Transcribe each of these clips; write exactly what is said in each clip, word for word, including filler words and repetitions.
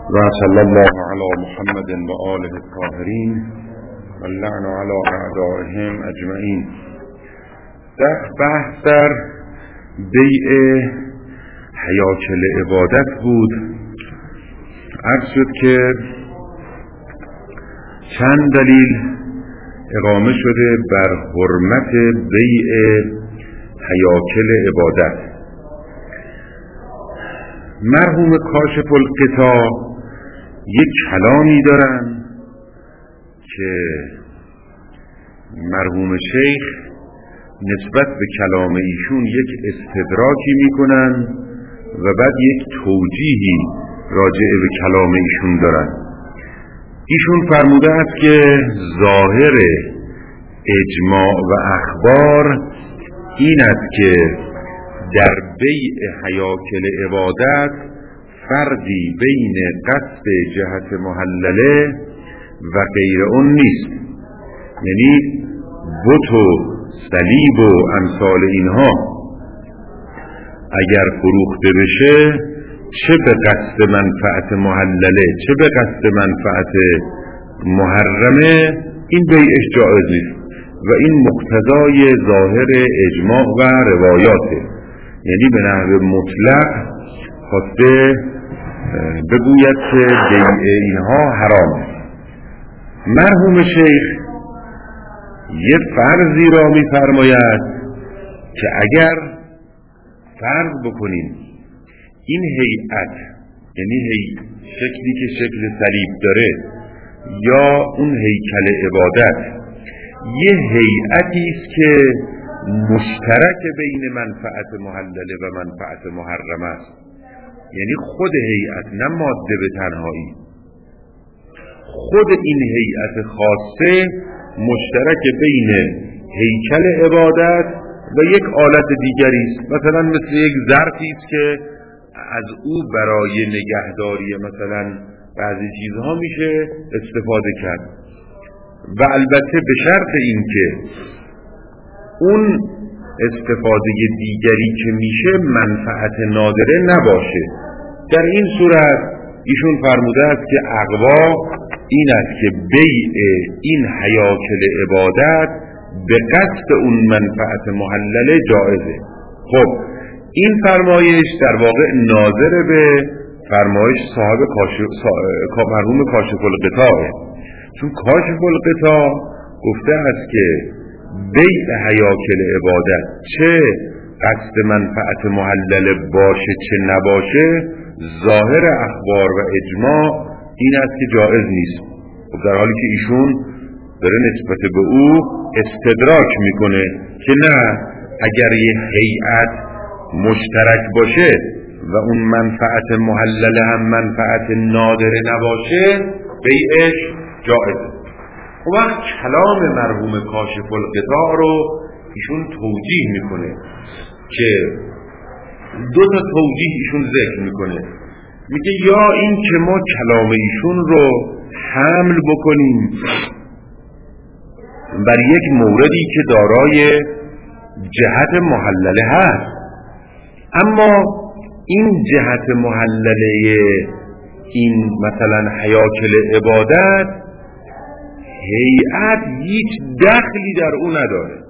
و صلی الله علی محمد و آله الطاهرین و اللعن علی اعدائهم اجمعین. در بحث در بیع حیاکل عبادت بود. عرض شد که چند دلیل اقامه شده بر حرمت بیع حیاکل عبادت. مرحوم کاشف الغطا یک کلامی دارن که مرحوم شیخ نسبت به کلام ایشون یک استدراکی میکنن و بعد یک توجیهی راجع به کلام ایشون دارن. ایشون فرموده است که ظاهر اجماع و اخبار این است که در بیع حیاکل عبادت فردی بین قصد جهت محلله و غیر اون نیست، یعنی بت و صلیب و امثال اینها اگر فروخته بشه چه به قصد منفعت محلله چه به قصد منفعت محرمه این بیعش جایز نیست و این مقتضای ظاهر اجماع و روایاته، یعنی به نحو مطلق خواسته بگوید که بیع اینها حرامه. مرحوم شیخ یه فرضی را می‌فرماید که اگر فرض بکنیم این هیئت، یعنی هی شکلی که شکل صلیب داره یا اون هیکل عبادت، یه هیئتی است که مشترک بین منفعت محلله و منفعت محرمه است، یعنی خود هیئت نه ماده به تنهایی، خود این هیئت خاصه مشترک بین هیکل عبادت و یک آلت دیگری است. مثلا مثل یک ظرفی است که از او برای نگهداری مثلا بعضی چیزها میشه استفاده کرد و البته به شرط اینکه اون استفاده دیگری که میشه منفعت نادره نباشه. در این صورت ایشون فرموده است که اقوا این است که بیع این حیاکل عبادت به قصد اون منفعت محلله جایزه. خب این فرمایش در واقع ناظر به فرمایش صاحب کاشف مرحوم کاشف الغطا، چون کاشف الغطا گفته است که بیع حیاکل عبادت چه قصد منفعت محلله باشه چه نباشه ظاهر اخبار و اجماع این است که جایز نیست. در حالی که ایشون داره نسبت به او استدراک میکنه که نه، اگر یه هیئت مشترک باشه و اون منفعت محلله هم منفعت نادره نباشه بیعش جایزه. خب وقت کلام مرحوم کاشف الغطا رو ایشون توجیه میکنه که دو تا توجیه ایشون ذکر میکنه. میگه یا این که ما کلام ایشون رو حمل بکنیم بر یک موردی که دارای جهت محلله هست، اما این جهت محلله این مثلا حیاکل عبادت هیئت هیچ دخلی در اون نداره،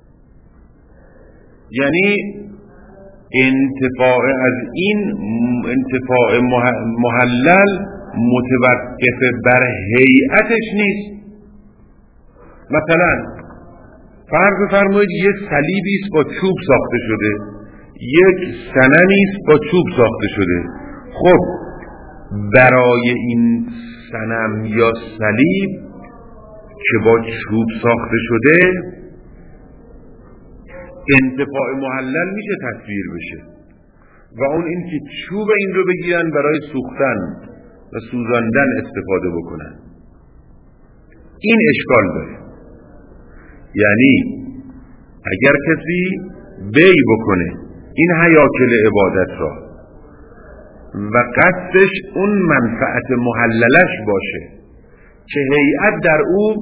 یعنی انتفاع از این انتفاع محلل متوقف بر هیئتش نیست. مثلا فرض فرمایید یک صلیبی است با چوب ساخته شده، یک صنمی است با چوب ساخته شده. خب برای این صنم یا صلیب که با چوب ساخته شده انتفاع محلل میشه تصویر بشه و اون این که چوب این رو بگیرن برای سوختن و سوزاندن استفاده بکنن، این اشکال داره. یعنی اگر کسی بیع بکنه این حیاکل عبادت را و قصدش اون منفعت محللش باشه که هیئت در او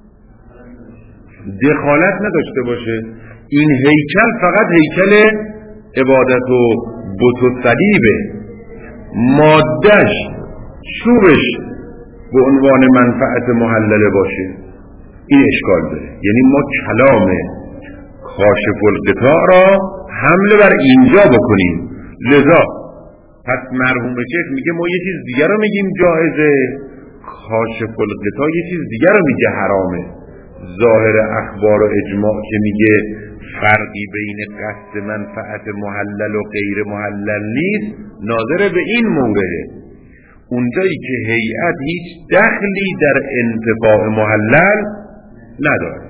دخالت نداشته باشه، این هیکل فقط هیکل عبادت و بت و صلیبه، مادهش چوبش به عنوان منفعت محلله باشه، این اشکال داره. یعنی ما کلام کاشف القطاع را حمله بر اینجا بکنیم. لذا پس مرحوم شیخ میگه ما یه چیز دیگر رو میگیم جایزه، کاشف القطاع یه چیز دیگر رو میگه حرامه. ظاهر اخبار و اجماع که میگه فرقی بین قصد منفعت محلل و غیر محلل نیست، ناظر به این مورده. اونجایی که هیئت هیچ دخلی در انتفاع محلل نداره.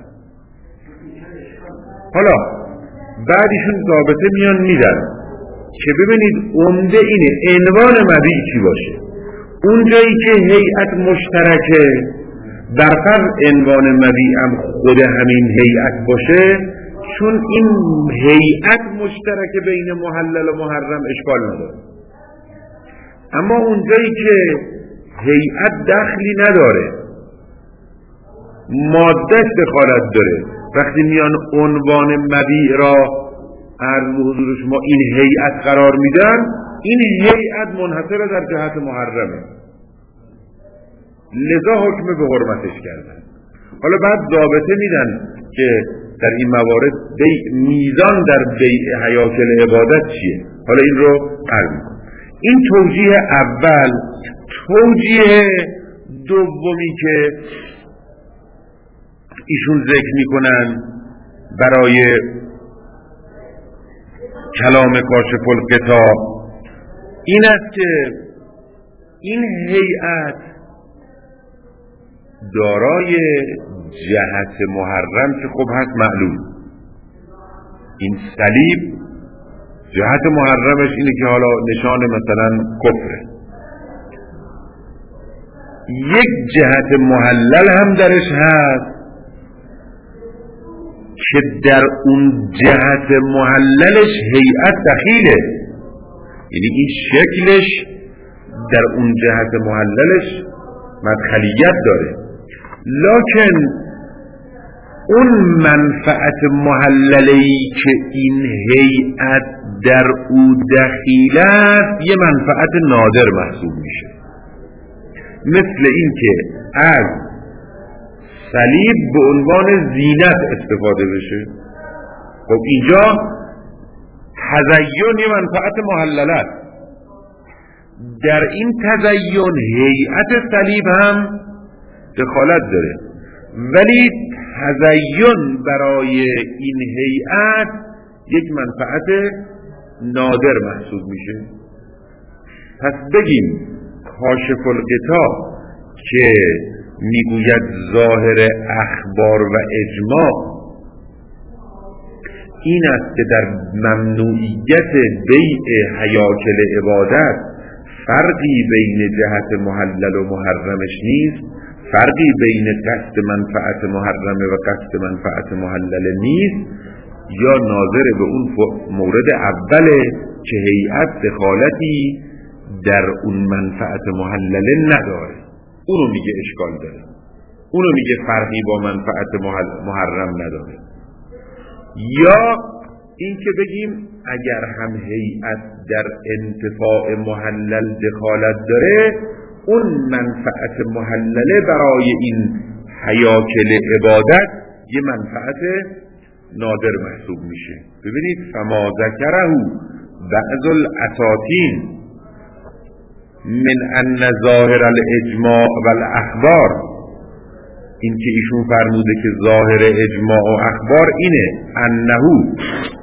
حالا بعدشون ضابطه میان میدن که ببینید عمده اینه عنوان مبیع چی باشه. اونجایی که هیئت مشترکه، برفرض عنوان مبیع هم خود همین هیئت باشه، چون این هیئت مشترک بین محلل و محرم اشکال نداره. اما اونجایی که هیئت دخلی نداره، مادهش دخالت داره، وقتی میان عنوان مبیع را عرض به حضور شما این هیئت قرار میدن، این هیئت منحصر در جهت محرمه، لذا حکم به حرمتش کردن. حالا بعد ضابطه میدن که در این موارد بی میزان در بیع هیاکل عبادت چیه. حالا این رو عرض میکنم. این توجیه اول. توجیه دومی که ایشون ذکر میکنن برای کلام کاشف القطاع این است که این هیئت دارای جهت محرم که خب هست معلوم. این صلیب جهت محرمش اینه که حالا نشان مثلا کفره. یک جهت محلل هم درش هست که در اون جهت محللش هیئت دخیله، یعنی این شکلش در اون جهت محللش مدخلیت داره، لکن اون منفعت محللی که این هیئت در او دخیل است یه منفعت نادر محسوب میشه. مثل این که از صلیب به عنوان زینت استفاده بشه. خب اینجا تزیین یه منفعت محلل است. در این تزیین هیئت صلیب هم دخالت داره، ولی تزیین برای این هیئت یک منفعت نادر محسوب میشه. پس بگیم کاشف القطاع که میگوید ظاهر اخبار و اجماع این است که در ممنوعیت بیع هیاکل عبادت فرقی بین جهت محلل و محرمش نیست، فرقی بین قصد منفعت محرمه و قصد منفعت محلل نیست، یا ناظر به اون مورد اوله که هیئت دخالتی در اون منفعت محلله نداره، اونو میگه اشکال داره، اونو میگه فرقی با منفعت محرم نداره. یا این که بگیم اگر هم هیئت در انتفاع محلل دخالت داره، اون منفعت محلله برای این هیاکل عبادت یه منفعت نادر محسوب میشه. ببینید فما ذکره بعض الاساطین من ان ظاهر الاجماع و الاخبار، این که ایشون فرموده که ظاهر اجماع و اخبار اینه انه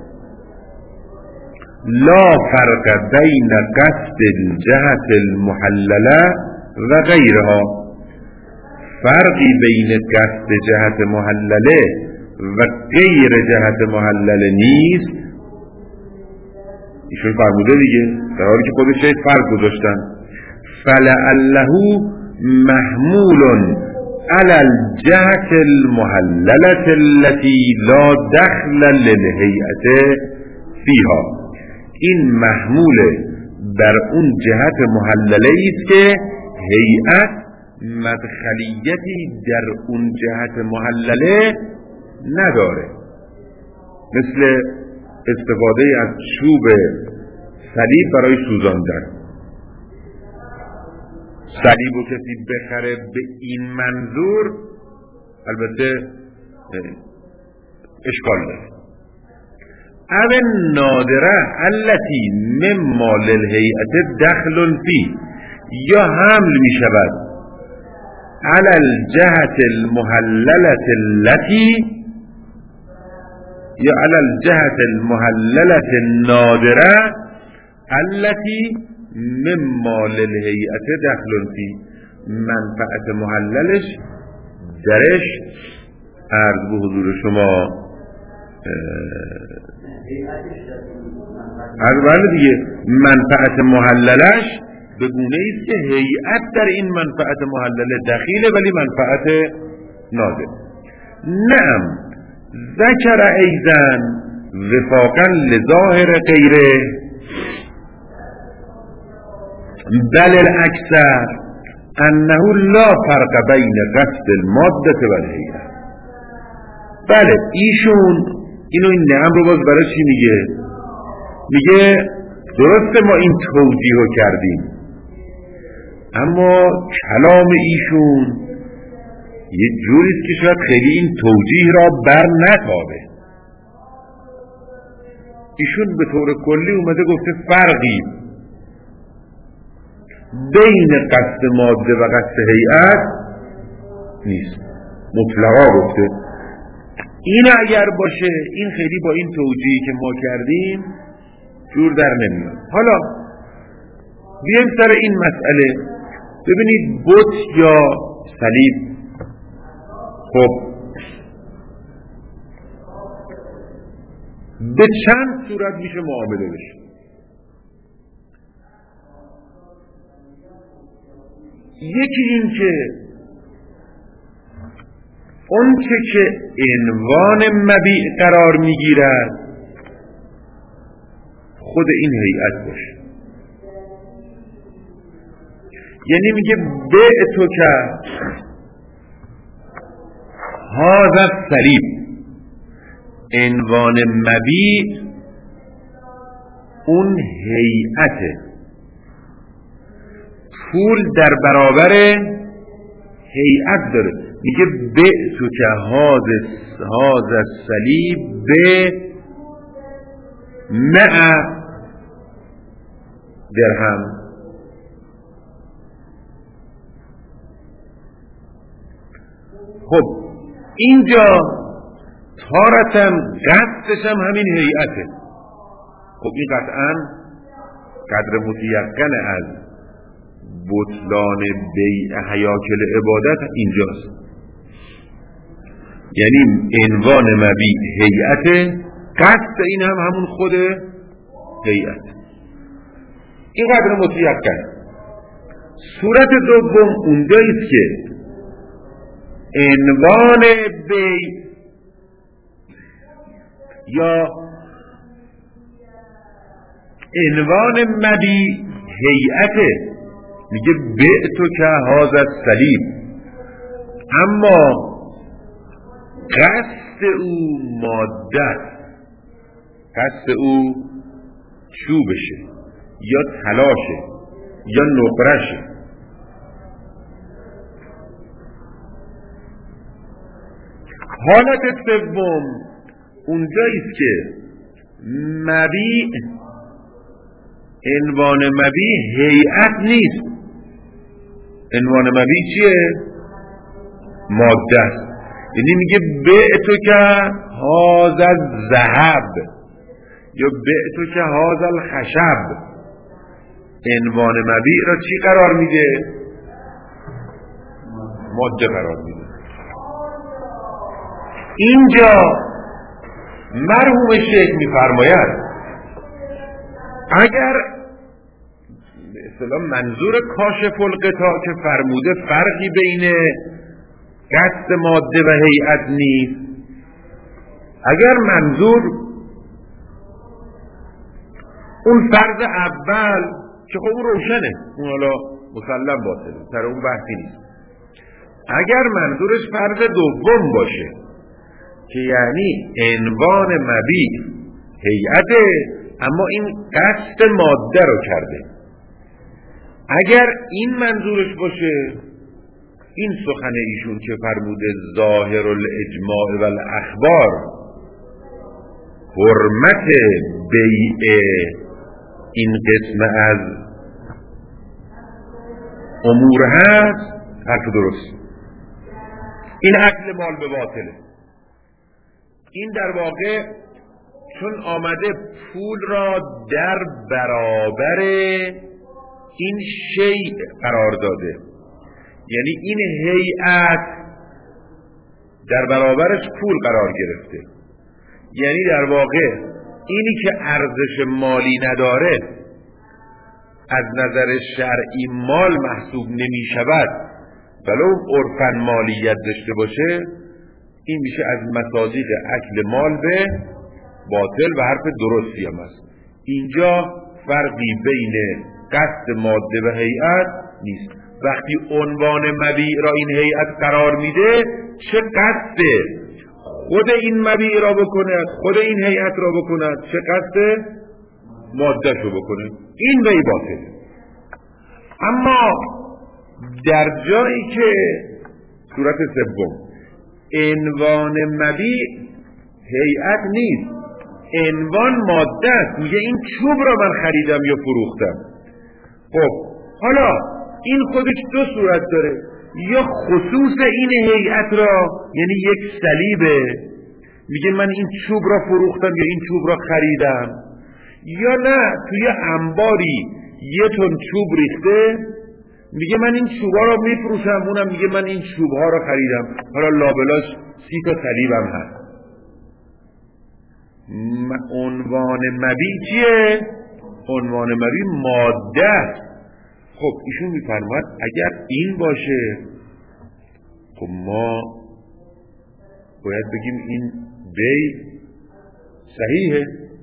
لا فرق بین قصد الجهت المحلله و غیرها، فرقی بین قصد جهت محلله و غیر جهت محلله نیست. ایشون فرموده دیگه، در حالی که خودش شاید فرق گذاشتن. فلعله محمول علی الجهت المحلله التي لا دخل للهیئت فیها، این محمول بر اون جهت محلله است که هیئت مدخلیتی در اون جهت محلله نداره، مثل استفاده از چوب صلیب برای سوزاندن. صلیب و کسی بخره به این منظور البته اشکال داره. او نادره التي مما للهیئت دخل فی، یا حمل می شود علی الجهت المحللت التي، یا علی الجهت المحللت النادره التي مما للهیئت دخل فی، منفعت محللش درش عرض به حضور شما عرض دیگه منفعت محللش به گونه ایست که هیئت در این منفعت محلله دخیله ولی منفعت نادر. نعم ذکر ایضا وفاقا لظاهر غیره بل الاکثر انه لا فرق بین قصد الماده و الهیئه. بله ایشون اینو این نعم رو باز برای چی میگه؟ میگه درسته ما این توجیه رو کردیم، اما کلام ایشون یه جوریست که شاید خیلی این توجیه را بر نتابه. ایشون به طور کلی اومده گفته فرقی بین قصد ماده و قصد هیئت نیست، مطلقا گفته. این اگر باشه این خیلی با این توجیهی که ما کردیم جور در نمیاد. حالا بیایم سر این مسئله. ببینید بت یا صلیب، خب به چند صورت میشه معامله بشه. یکی این که اون چه که عنوان مبیع قرار میگیرد خود این هیئت باشه، یعنی میگه بیع تو که هذا الصلیب، عنوان مبیع اون هیئته، پول در برابر هیئت داره. میگه بیع تو که هذا الصلیب به مع درهم. خب اینجا تارتم قصدش هم همین هیئته. خب این قطعا قدر متیقن از بطلان بیع هیاکل عبادت اینجاست، یعنی عنوان مبیع هیئته، قصد این هم همون خود هیئت. این قدر متیقن. صورت دوم اونجاییست که عنوان بیع یا عنوان مبیع هیئته، میگه بیع تو که هذا الصلیب، اما قصد او ماده، قصد او چوبشه یا طلاشه یا نقرشه. حالت سوم اونجاییست که مبیع عنوان مبیع هیئت نیست. عنوان مبیع چیه؟ ماده است. یعنی میگه بیع تو که هذا الذهب یا بیع تو که هذا الخشب، عنوان مبیع را چی قرار میده؟ ماده قرار میده. اینجا مرحوم شیخ میفرماید اگر به اصطلاح منظور کاشف القطاع که فرموده فرقی بین قصد ماده و هیئت نیست، اگر منظور اون فرض اول که خب اون روشنه، اون حالا مسلم باطله، سر اون بحثی نیست. اگر منظورش فرض دوم باشه که یعنی عنوان مبیع هیئته اما این قصد ماده رو کرده، اگر این منظورش باشه، این سخن ایشون که فرموده ظاهر الاجماع و الاخبار حرمت بیع این قسم از امور هست، حرف درست. این اکل مال به باطله. این در واقع چون آمده پول را در برابر این شیء قرار داده، یعنی این هیئت در برابرش پول قرار گرفته، یعنی در واقع اینی که ارزش مالی نداره از نظر شرعی مال محسوب نمی شود ولو عرفاً مالیت داشته باشه، این میشه از مصادیق اکل مال به باطل و حرف درستی هم است. اینجا فرقی بین قصد ماده و هیئت نیست. وقتی عنوان مبیع را این هیئت قرار میده، چه قصد خود این مبیع را بکنه، خود این هیئت را بکنه، چه قصد ماده شو بکنه، این بیع باطل. اما در جایی که صورت سوم عنوان مبیع هیئت نیست، عنوان ماده است، میگه این چوب را من خریدم یا فروختم. خب حالا این خودش دو صورت داره، یا خصوص این هیئت را، یعنی یک صلیبه، میگه من این چوب را فروختم یا این چوب را خریدم، یا نه توی انباری یه تن چوب ریخته، میگه من این چوبا را میفروشم، اونم میگه من این چوبها را خریدم، حالا لابلاش سی تا صلیبم هست. عنوان مبیع چیه؟ عنوان مبیع ماده است. خب ایشون میفرماید اگر این باشه، خب ما باید بگیم این بیع صحیحه.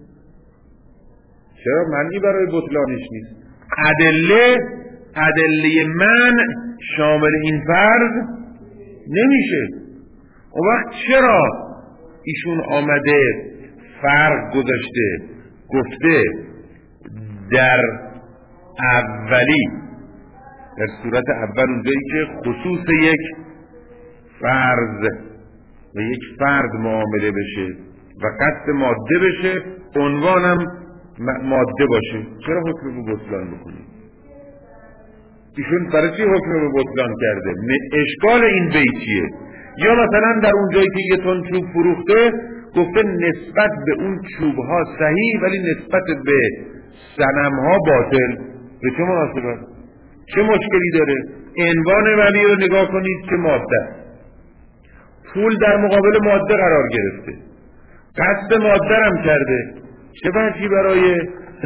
چرا؟ معنی برای بطلانش نیست. ادله ادله من شامل این فرض نمیشه. اون وقت چرا ایشون آمده فرق گذاشته، گفته در اولی، در صورت اول اونجایی که خصوص یک فرض و یک فرد معامله بشه و قصد ماده بشه، عنوانم ماده باشه، چرا حکم به بطلان بکنیم؟ ایشون برای چی حکم به بطلان کرده؟ اشکال این بیت چیه؟ یا مثلا در اونجایی که یه تن چوب فروخته گفته نسبت به اون چوب ها صحیح ولی نسبت به صنم ها باطل. به چه مناسبت؟ چه مشکلی داره؟ عنوان مبیع رو نگاه کنید که ماده، پول در مقابل ماده قرار گرفته، قصد ماده هم کرده، چه وجهی برای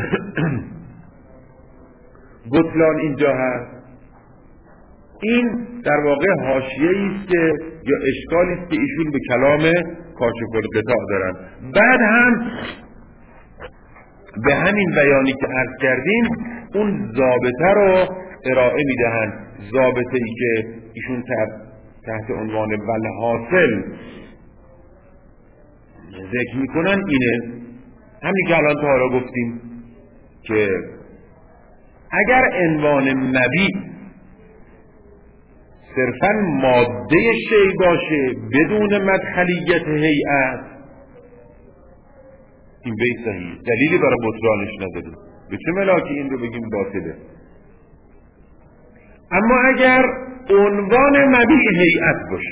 بطلان اینجا هست؟ این در واقع حاشیه‌ای است که یا اشکالی است که ایشون به کلام کاشف الغطاء دارن. بعد هم به همین بیانی که عرض کردیم اون ضابطه رو ارائه میدهند. ضابطه ای که ایشون تحت عنوان والحاصل ذکر میکنن اینه، همین که الان تا حالا گفتیم که اگر عنوان مبیع صرفاً ماده شی باشه بدون مدخلیت هیئت، این بیع صحیح، دلیلی برای بطلانش نداره، به چه ملاکی این رو بگیم باطله. اما اگر عنوان مبیع هیئت باشه،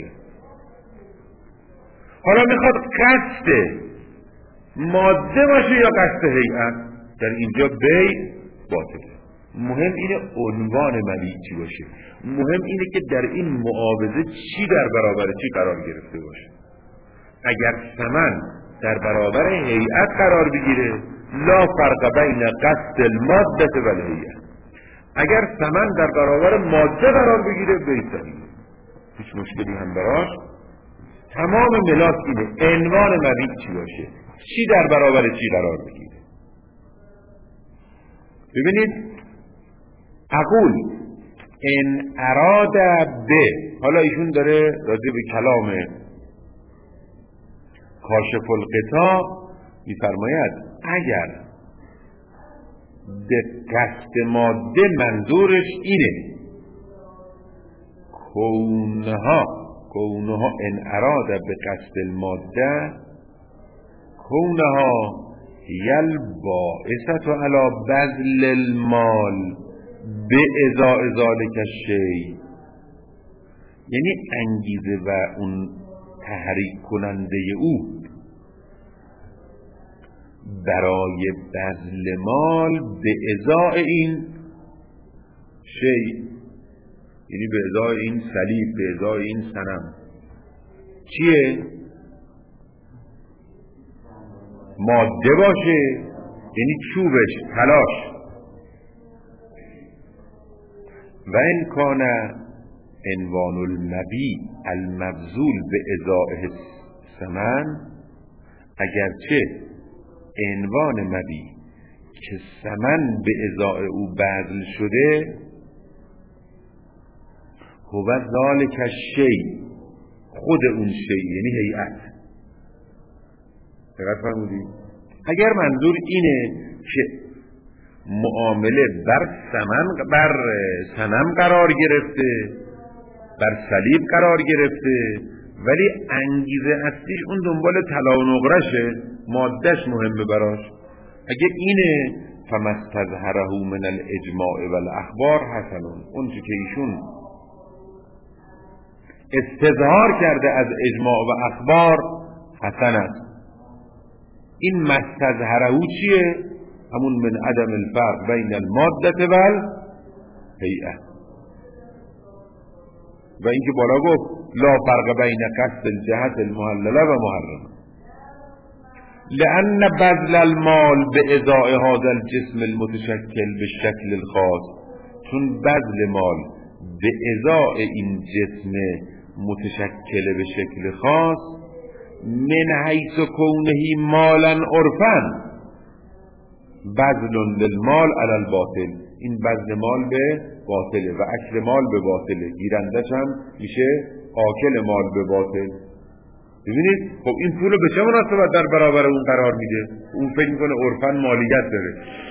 حالا میخواد قصد ماده باشه یا قصد هیئت، در اینجا بیع باطله. مهم اینه عنوان مبیع چی باشه، مهم اینه که در این معاوضه چی در برابر چی قرار گرفته باشه. اگر ثمن در برابر هیئت قرار بگیره، لا فرق بین قصد الماده و الهیئت. اگر ثمن در برابر ماده قرار بگیره، بیع صحیح، هیچ مشکلی هم براش. تمام ملاک اینه عنوان مبیع چی باشه، چی در برابر چی قرار بگیره. ببینید اقول ان اراد به، حالا ایشون داره راجع به کلام کاشف الغطاء میفرماید اگر به قصد ماده منظورش اینه کونها کونها ان اراد به قصد الماده کونها یل باعثت علی بذل المال به ازاء ذالک الشیء، یعنی انگیزه و اون تحریک کننده او برای بذل مال به ازاء این شیء، یعنی به ازاء این صلیب، به ازاء این صنم چیه؟ ماده باشه، یعنی چوبش، تلاش. و این کان عنوان المبیع المبذول به ازاء ثمن، اگرچه عنوان مبیع که ثمن به ازاء او بذل شده هو ذالک الشیء، خود اون شیء یعنی هیئت. دقت فرمودید؟ اگر منظور اینه که معامله بر ثمن بر صنم قرار گرفته، بر صلیب قرار گرفته، ولی انگیزه اصلیش اون دنبال طلا و نقرشه، مادهش مهمه براش، اگه اینه فمستظهره من الاجماع و الاخبار حسنون، اون چی که ایشون استظهار کرده از اجماع و اخبار حسن است. این مستظهره چیه؟ همون من عدم الفرق بین الماده و الهیئه، و اینکه بالا گفت لا فرق بین قصد الجهت المحلله و محرمه، لأن بذل المال به ازاء هذا الجسم المتشکل به شکل الخاص، چون بذل مال به ازاء این جسم متشکل به شکل خاص من حیث کونه مالا عرفا بذل للمال علی الباطل، این بذل مال به باطله و اکل مال به باطله، گیرندش هم میشه آکل مال به باطل. ببینید خب این پول رو به چه مناسبت در برابر اون قرار میده؟ اون فکر میکنه عرفاً مالیت داره،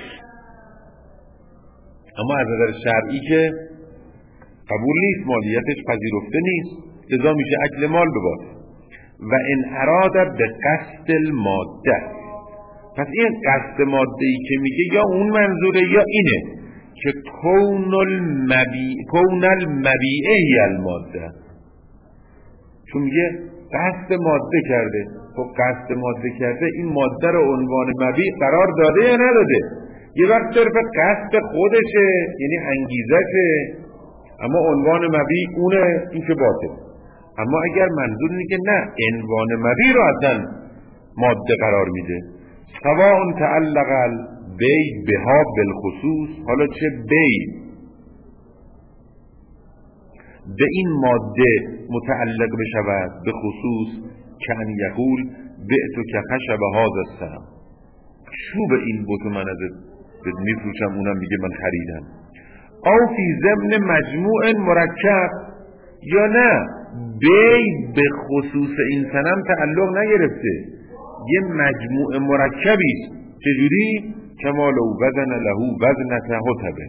اما از نظر شرعی که قبول نیست، مالیتش پذیرفته نیست، لذا میشه اکل مال به باطل. و ان اراده به قصد الماده، پس این قصد ماده ای که میگه یا اون منظوره یا اینه که کون المبیع کون المبیعه الماده، چون میگه قصد ماده کرده. خب قصد ماده کرده، این ماده رو عنوان مبیع قرار داده یا نداده؟ یه وقت صرف قصد خودشه یعنی انگیزشه، اما عنوان مبیع اونه، این که باطل. اما اگر منظور اینه که نه، عنوان مبیع رو اصلا ماده قرار میده، سواء تعلق البیع بها بالخصوص، حالا چه بیع به این ماده متعلق بشود به خصوص، که ان یقول بعتو که خشب هذا السهم، چوب این بت من ازت میفروشم، اونم میگه من خریدم. او فی ضمن مجموع مرکب، یا نه بیع به خصوص این صنم تعلق نگرفته، یه مجموع مرکبی است. چجوری؟ کما لو وزن له وزنه حطبه،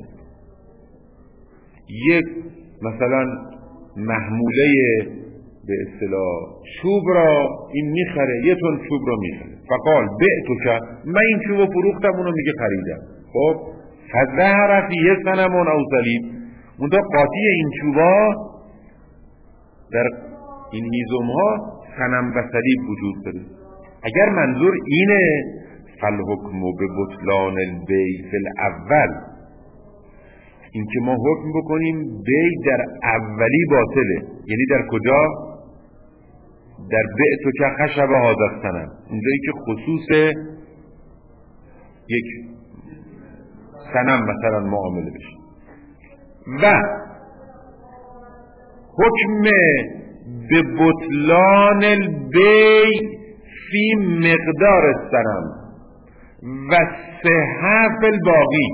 یک مثلا محموله به اصطلاح چوب را این میخره، یه تن چوب را میخره، فقال بعتو که من این چوب رو فروختم، اونو میگه خریدم. خب فظهر فیه صنم او صلیب، منتها قاطی این چوبا در این هیزم ها صنم و صلیب وجود داره. اگر منظور اینه فالحکم به بطلان البیع فی الاول، این که ما حکم بکنیم بیع در اولی باطله، یعنی در کجا؟ در بعتو که خشب هذا الصنم، اونجایی که خصوص یک صنم مثلا معامله بشه. و حکم به بطلان البیع فی مقدار الصنم و صحف الباقی،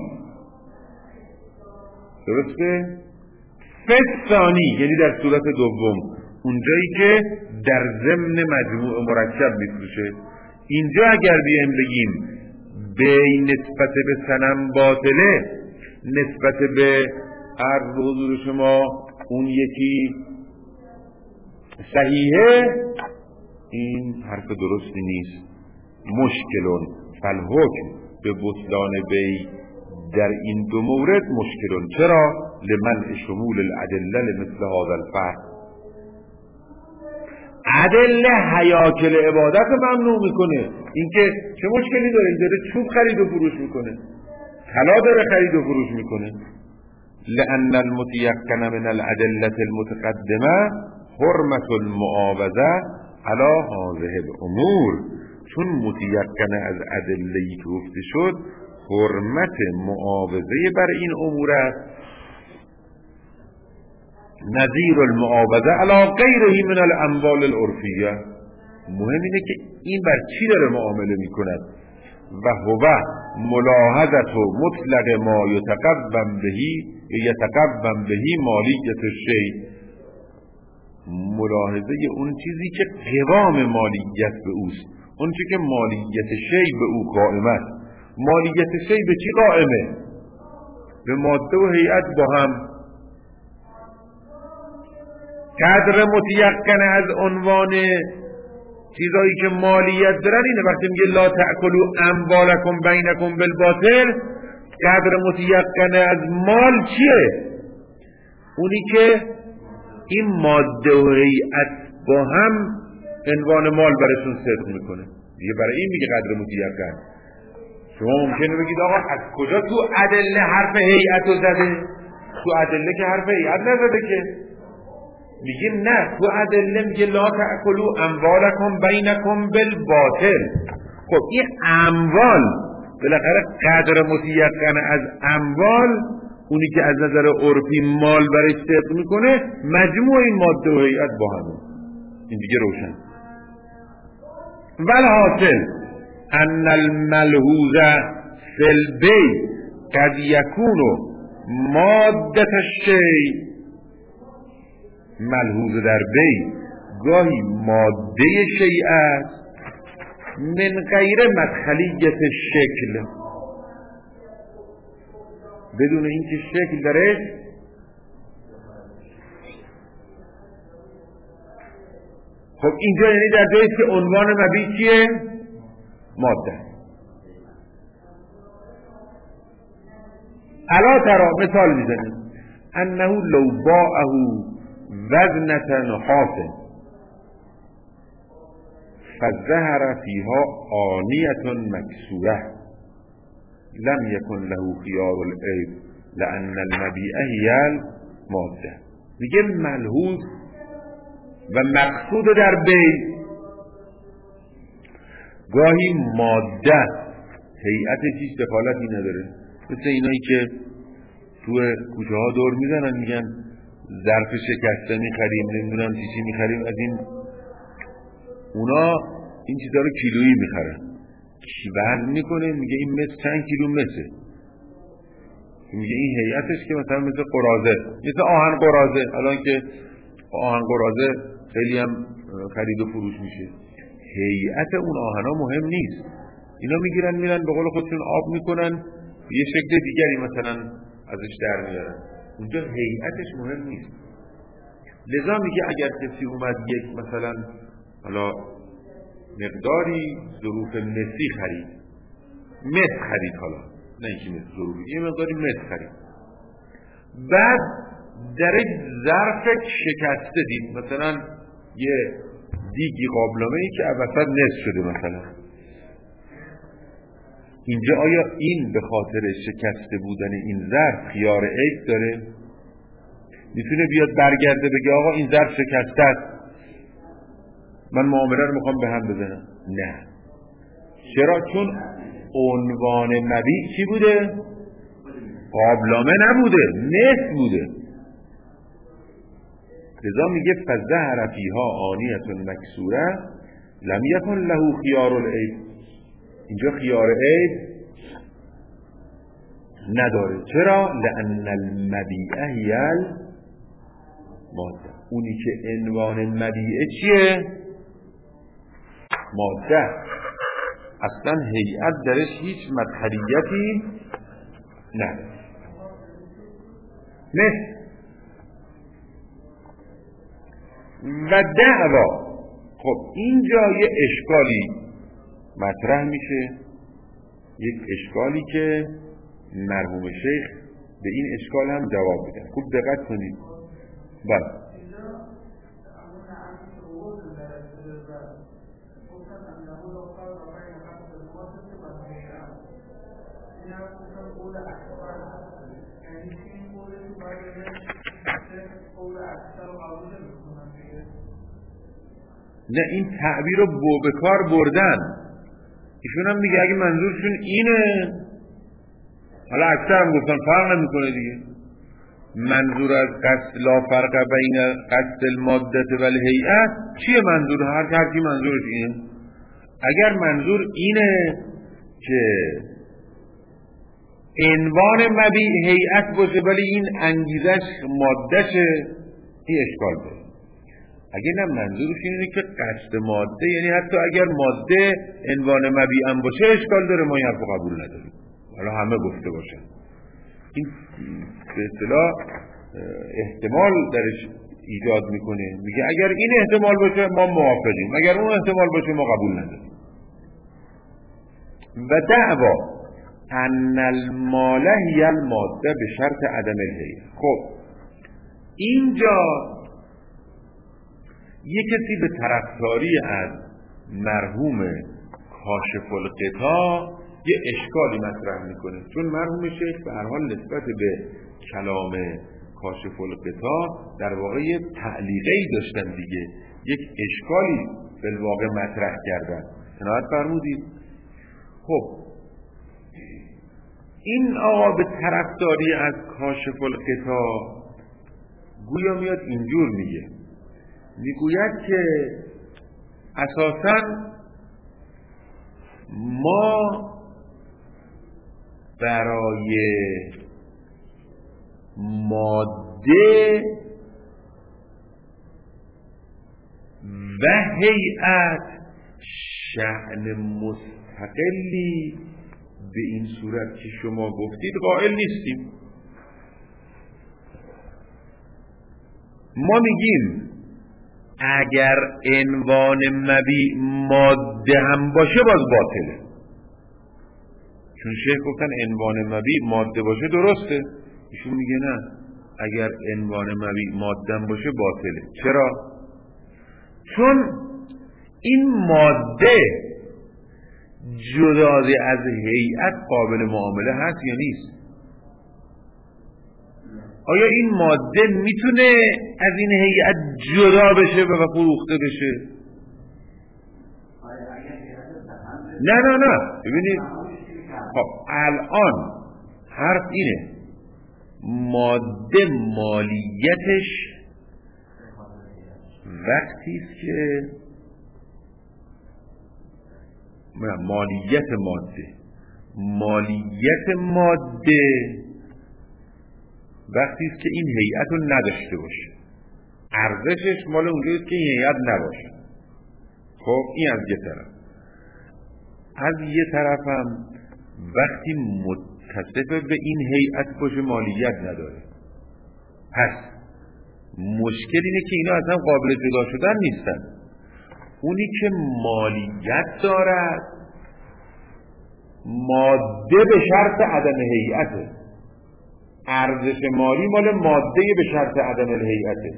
درسته؟ فستانی یعنی در صورت دوم، اونجایی که در ضمن مجموع مرکب میفروشه. اینجا اگر بیایم بگیم بی نسبت به صنم باطله، نسبت به عرض به حضور شما اون یکی صحیحه، این حرف درستی نیست. مشکلون فالحکم به بطلان بی در این دو مورد مشکلون. چرا؟ لمنع شمول الادله لمثل هذا الفرق. ادله هیاکل عبادت ممنوع میکنه. اینکه چه مشکلی داره؟ این داره چوب خرید و فروش میکنه، طلا داره خرید و فروش میکنه. لأن المتيقن من الادله المتقدمه حرمت المعاوضه علی هذه الامور. چون متیقن از ادله‌ای که گفته شد حرمت معاوضه بر این امور است. نظیر المعاوضه علی غیره من الاموال العرفیه. مهم اینه که این بر چی داره معامله میکند. و هو ملاحظه مطلق ما یتقوم بهی یتقوم بهی مالیت الشیء. ملاحظه اون چیزی که قوام مالیت به اوست، اون چیزی که مالیت شیء به او قائم است. مالیت شیء به چی قائمه؟ به ماده و هیئت با هم. قدر متیقن از عنوان چیزایی که مالیت دارن اینه. وقتی میگه لا تأکلوا اموالکم بینکم بالباطل، قدر متیقن از مال چیه؟ اونی که این ماده و هیئت با هم عنوان مال براتون صدق میکنه دیگه. برای این میگه قدر متیقن. شما ممکنه بگید آقا از کجا تو ادله حرف هیئت رو زده؟ تو ادله که حرف هیئت نزده که. میگیم نه، تو ادله میگه لا تأکلوا اموالکم بینکم بالباطل. خب این اموال بالاخره قدر متیقن از اموال، اونی که از نظر عرفی مال برای صدق میکنه، مجموع این ماده و هیئت با همه. این دیگه روشن. والحاصل ان الملحوظ فی البیع قد یکون ماده الشیء. ملحوظ در بی گاهی ماده شیء است من غیر مدخلیت شکل، بدون اینکه شکل داره. خب اینجا یعنی در جایی که عنوان مبیع چیه؟ ماده. الا ترى مثال میزنیم انه لو باعه وزنة نحاس فظهر فيها آنية مكسورة لم يكن له خيار العيب لأن المبيع هي المادة. میگه ملحوظ و مقصود در بی گاهی ماده هیئت چیز دخالتی نداره. مثل اینایی که تو کوچه ها دور میزنن میگن ظرف شکسته میخریم، نمیدونم چیزی میخریم از این. اونا این چیزا رو کیلویی میخرن، کی وزن میکنه میگه این متر چند کیلو متره، میگه این هیئتش که مثلا مثل قرازه، مثل آهن قرازه. الان که آهن قرازه خیلی هم خرید و فروش میشه، هیئت اون آهنا مهم نیست. اینا میگیرن میرن به قول خودشون آب میکنن، یه شکل دیگری مثلا ازش در میارن، اونجا هیئتش مهم نیست. لذا میگه اگر کسی اومد یک مثلا حالا مقداری ظروف مسی خرید، مس خرید، حالا نه اینکه مس ظروفی، یه مقداری مس خرید، بعد در یک ظرف شکسته دید مثلا یه دیگی قابلمه ای که وسط نصف شده مثلا، اینجا آیا این به خاطر شکسته بودن این ظرف خیار عیب داره؟ میتونه بیاد برگرده بگه آقا این ظرف شکسته است، من معامله رو میخوام به هم بزنم؟ نه. چرا؟ چون عنوان مبیع چی بوده؟ قابلمه نبوده، نصف بوده. لذا میگه فظهر فیها آنیة مکسوره لم یکن له خیار العیب. اینجا خیار عیب نداره. چرا؟ لأن المبیع هی الماده. اونی که عنوان مبیع چیه؟ ماده. اصلا هیئت درش هیچ مدخلیتی نه نه و دعوا. خب اینجا یه اشکالی مطرح میشه، یک اشکالی که مرحوم شیخ به این اشکال هم جواب میدن. خوب دقت کنید. بله نه این تعبیر رو به کار بردن. ایشون هم میگه اگه منظورشون اینه، حالا اکثر هم گفتن فرق نمیکنه دیگه، منظور از قصد لا فرق بین قصد الماده و الهیئت چیه؟ منظور هر هر کی منظورش اینه. اگر منظور اینه که عنوان مبیع هیئت باشه ولی این انگیزش مادهشه، این اشکال داره. اگه نه منظورش اینه که قصد ماده، یعنی حتی اگر ماده عنوان مبیع هم باشه اشکال داره، ما این حرف قبول نداریم. حالا همه گفته باشن. این به اصطلاح احتمال درش ایجاد میکنه، میگه اگر این احتمال باشه ما موافقیم، اگر اون احتمال باشه ما قبول نداریم. و دعوا ان المال هی الماده به شرط عدم الهیئت. خب اینجا یک کسی به طرفداری از مرحوم کاشف الغطا یه اشکالی مطرح میکنه، چون مرحوم شیخ به هر حال نسبت به کلام کاشف الغطا در واقع یه تعلیقی داشتن دیگه، یک اشکالی به واقع مطرح کردن. عنایت فرمودید. خب این آقا به طرفداری از کاشف الغطا گویا میاد اینجور میگه، میگوید که اساساً ما برای ماده و هیئت شأن مستقلی به این صورت که شما گفتید قائل نیستیم. ما میگیم اگر عنوان مبیع ماده هم باشه باز باطله، چون شیخ گفتن عنوان مبیع ماده باشه درسته، ایشون میگه نه، اگر عنوان مبیع ماده هم باشه باطله. چرا؟ چون این ماده جدا از هیئت قابل معامله هست یا نیست؟ آیا این ماده میتونه از این هیئت جدا بشه و فروخته بشه؟ نه نه نه ببینید، خب الان حرف اینه ماده مالیتش وقتی است که مالیت ماده مالیت ماده وقتی است که این هیئت رو نداشته باشه، ارزشش مال اونجاست که این هیئت نباشه. خب این از یه طرف. از یه طرف هم وقتی متصف به این هیئت باشه مالیت نداره. پس مشکل اینه که اینا اصلا قابل جدا شدن نیستن. اونی که مالیت دارد ماده به شرط عدم هیئته، ارزش مالی مال ماده به شرط عدم الهیئته.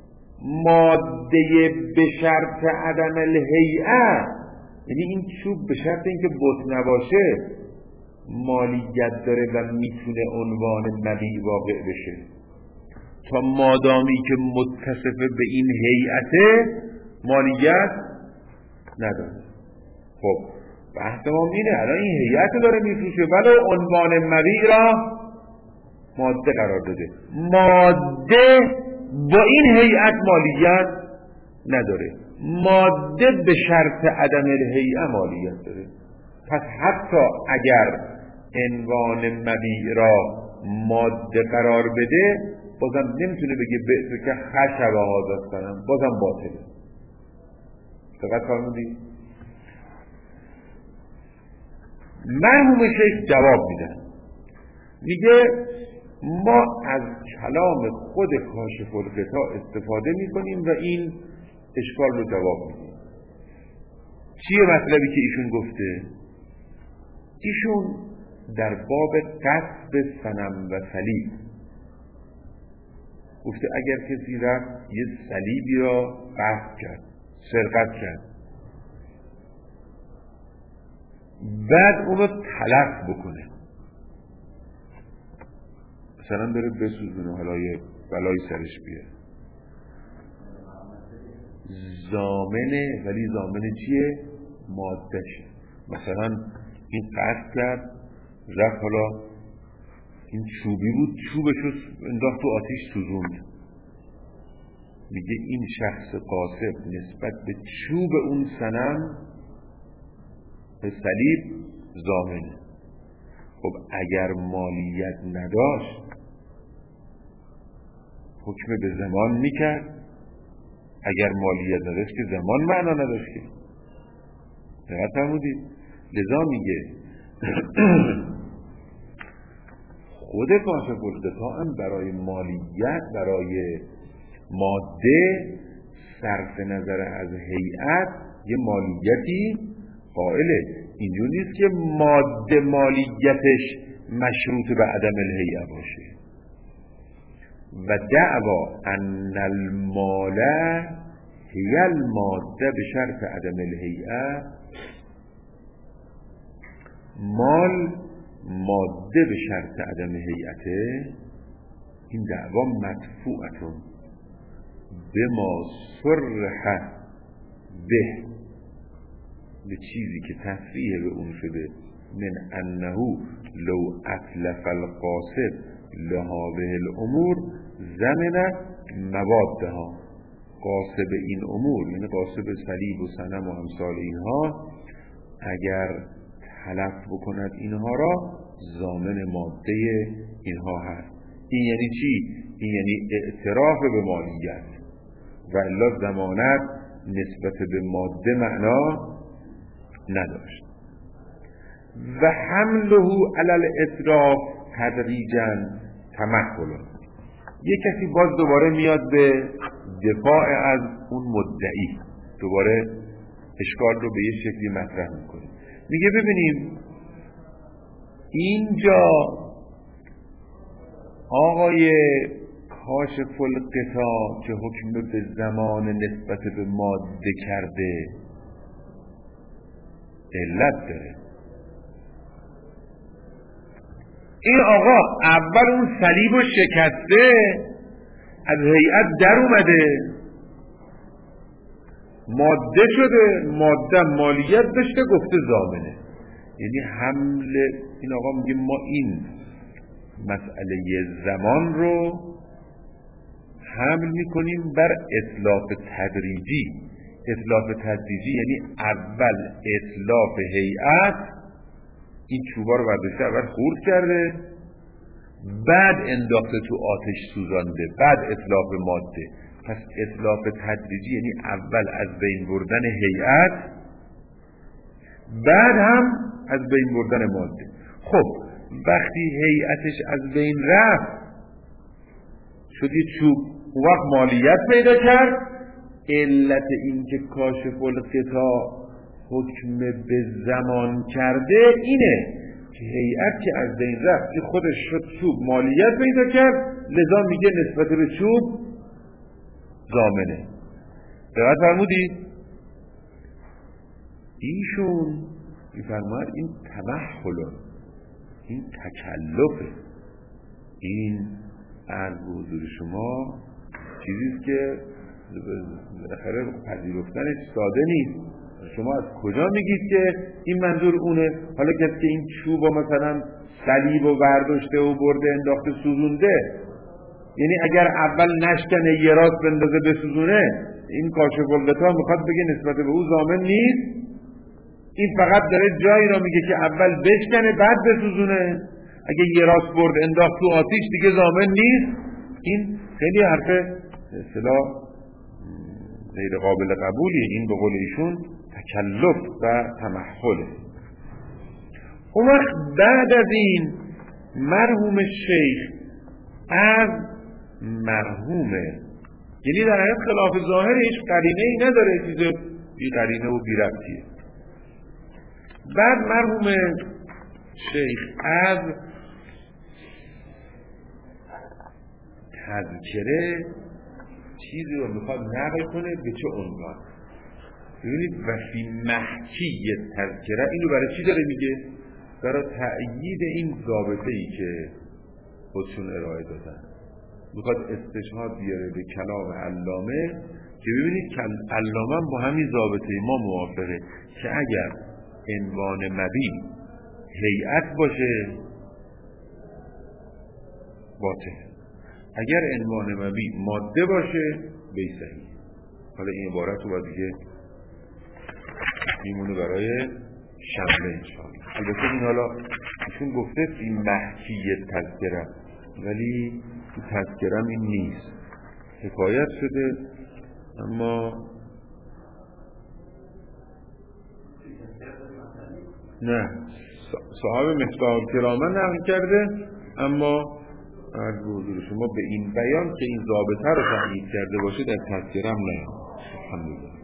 ماده به شرط عدم الهیئت یعنی این چوب به شرط اینکه بت نباشه مالیت داره و میتونه عنوان مبیع واقع بشه. تا مادامی که متصف به این هیئته مالیت نداره. خب بحث ما اینه الان این هیئت داره میفروشه ولی عنوان مبیع را ماده قرار داده، ماده با این هیئت مالیت نداره، ماده به شرط عدم الهیئه مالیت داره. پس حتی اگر عنوان مبیع را ماده قرار بده بازم نمیتونه بگه به که خشب آزاد کنم، بازم باطله. فقط فرمودی مرحوم شیخ جواب میدن، میگه ما از کلام خود کاشف الغطا استفاده میکنیم و این اشکال رو جواب میدیم. چیه مطلبی که ایشون گفته؟ ایشون در باب قصد صنم و صلیب گفته اگر کسی رفت یه صلیبی را قصد کرد، سرقت کرد، بعد اون رو تلف بکنه، مثلا بره بسوزونه، حالا یه بلایی سرش بیه، ضامنه، ولی ضامنه چیه؟ مادهشه. مثلا این قصد کرد رفت، حالا این چوبی بود، چوبشو انداخت تو آتیش سوزوند، میگه این شخص قاصد نسبت به چوب اون صنم، به صلیب، ضامنه. خب اگر مالیت نداشت حکم به زمان میکرد، اگر مالیت نداشت که زمان معنا نداشت که. دقت فرمودید؟ لذا میگه خود کاشف الغطا هم برای مالیت، برای ماده صرف نظر از هیئت یه مالیتی قائله. اینجور نیست که ماده مالیتش مشروط به عدم الهیئه باشه. و دعوا ان المال هی الماده به شرط عدم الهیئه، مال ماده به شرط عدم هیئته، این دعوا مدفوعتون به ما صرح به، به چیزی که تصریح به اون شده، من انه لو اتلف القاصد لهذه الامور زمن موادها. قاصد این امور یعنی قاصد صلیب و صنم و امثال اینها اگر تلف بکند اینها را، ضامن ماده اینها هست. این یعنی چی؟ این یعنی اعتراف به مالیت، و الا ضمانت نسبت به ماده معنا نداشت. و حمله علی الاتراف تدریجا تمحل. یک کسی باز دوباره میاد به دفاع از اون مدعی، دوباره اشکال رو به یه شکلی مطرح میکنه. میگه ببینیم اینجا آقای کاشف الغطا که حکم به زمان نسبت به ماده کرده علت داره. این آقا اول اون صلیب رو شکسته، از هیئت در اومده، ماده شده، ماده مالیت داشته، گفته ضامنه. یعنی حمل این آقا میگه ما این مسئله زمان رو حمل میکنیم بر اطلاف تدریجی. اطلاف تدریجی یعنی اول اطلاف هیئت، این چوبا رو برداشته اول خورد کرده، بعد انداخته تو آتش سوزانده، بعد اطلاف ماده. پس اطلاف تدریجی یعنی اول از بین بردن هیئت، بعد هم از بین بردن ماده. خب وقتی هیئتش از بین رفت شد یه چوب، اون وقت مالیت پیدا کرد. علت این که کاشف الغطا حکم به زمان کرده اینه که هیئت که از بین رفت که خودش شد چوب، مالیت پیدا کرد، لذا میگه نسبت به چوب ضامنه. دقت فرمودید؟ ایشون میفرماید این تمحل، این تکلفه، این عرض به حضور شما چیزیست که بالاخره پذیرفتنش ساده نیست. شما از کجا میگید که این منظور اونه؟ حالا کسی که این چوبا مثلا صلیب و برداشته و برده انداخته سوزونده، یعنی اگر اول نشکنه یه راست بندازه بسوزونه، این کاشف الغطا میخواد بگه نسبت به او ضامن نیست؟ این فقط داره جایی را میگه که اول بشکنه بعد بسوزونه. اگه یه راست برد انداخت تو آتیش دیگه ضامن نیست. این خیلی حرف اصطلاح غیر قابل قبولیه. این به قول ایشون تکلف و تمحله. اون وقت بعد از این مرحوم شیخ از مرحومه، یعنی در حقیقت خلاف ظاهر هیچ قرینه ای نداره، چیز بی قرینه و بی ربطیه. بعد مرحوم شیخ از تذکره چیزی رو میخواد نقل کنه به چه عنوان؟ ببینید وفی محکی تذکره اینو برای چی داره میگه؟ برای تأیید این ضابطه ای که خودشون ارائه دادن. میخواد استشهاد بیاره به کلام علامه که ببینید که علامه با همین ضابطه ما موافقه که اگر عنوان مبی هیئت باشه باطل، اگر عنوان مبی ماده باشه بی صحیح. حالا این عبارت رو باید دیگه میمونه برای شنبه انشاءالله. البته این حالا ایشون گفته فی محکی تذکره، ولی تو تذکرم این نیست، حکایت شده، اما نه صاحب مفتاح الکرامه نقل کرده، اما از حضور شما به این بیان که این ضابطه رو تأیید کرده باشه در تذکرم نه. الحمدلله.